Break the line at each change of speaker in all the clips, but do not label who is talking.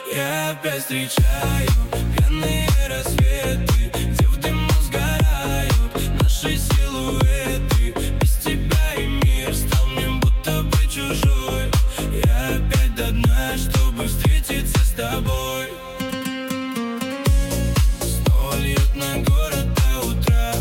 Я опять встречаю пьяные рассветы, где в дыму сгорают наши силуэты. Без тебя и мир стал мне будто бы чужой. Я опять до дна, чтобы встретиться с тобой. Снова льет на город до утра.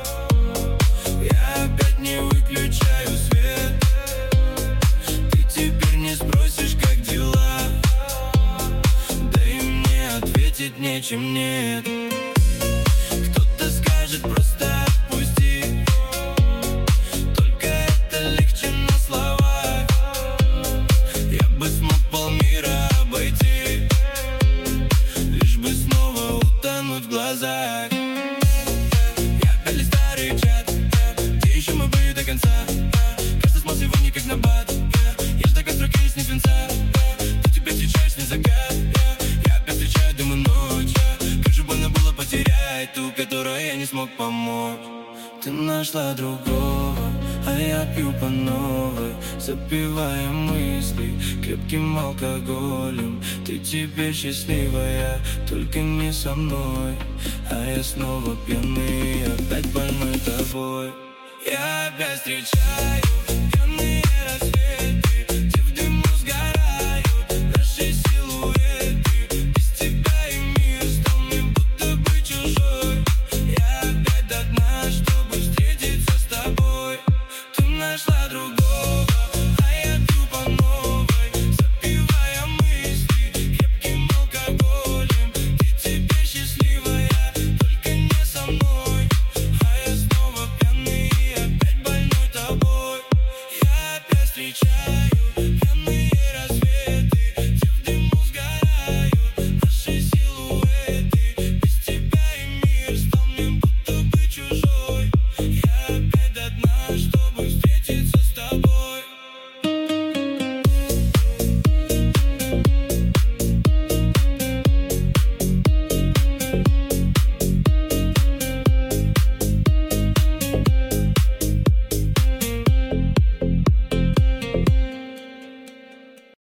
Я опять не выключаю свет. Ты теперь не спросишь, как дела, да и мне ответить нечем, нет. Кто-то скажет просто отпусти, только это легче на словах. Я бы смог полмира обойти, лишь бы снова утонуть в глазах. Я опять старый чат, где еще мы были до конца. Каждый смог сегодня как на бат. Я ж такой строки из свинца. Ты тебя встречаешь не закат. Я опять встречаю, думаю, ночь. Как же больно было потерять ту, которой я не смог помочь. Ты нашла другого, а я пью по новой, запивая мысли крепким алкоголем. Ты теперь счастливая, только не со мной, а я снова пьяный, опять больной тобой. Я опять встречаю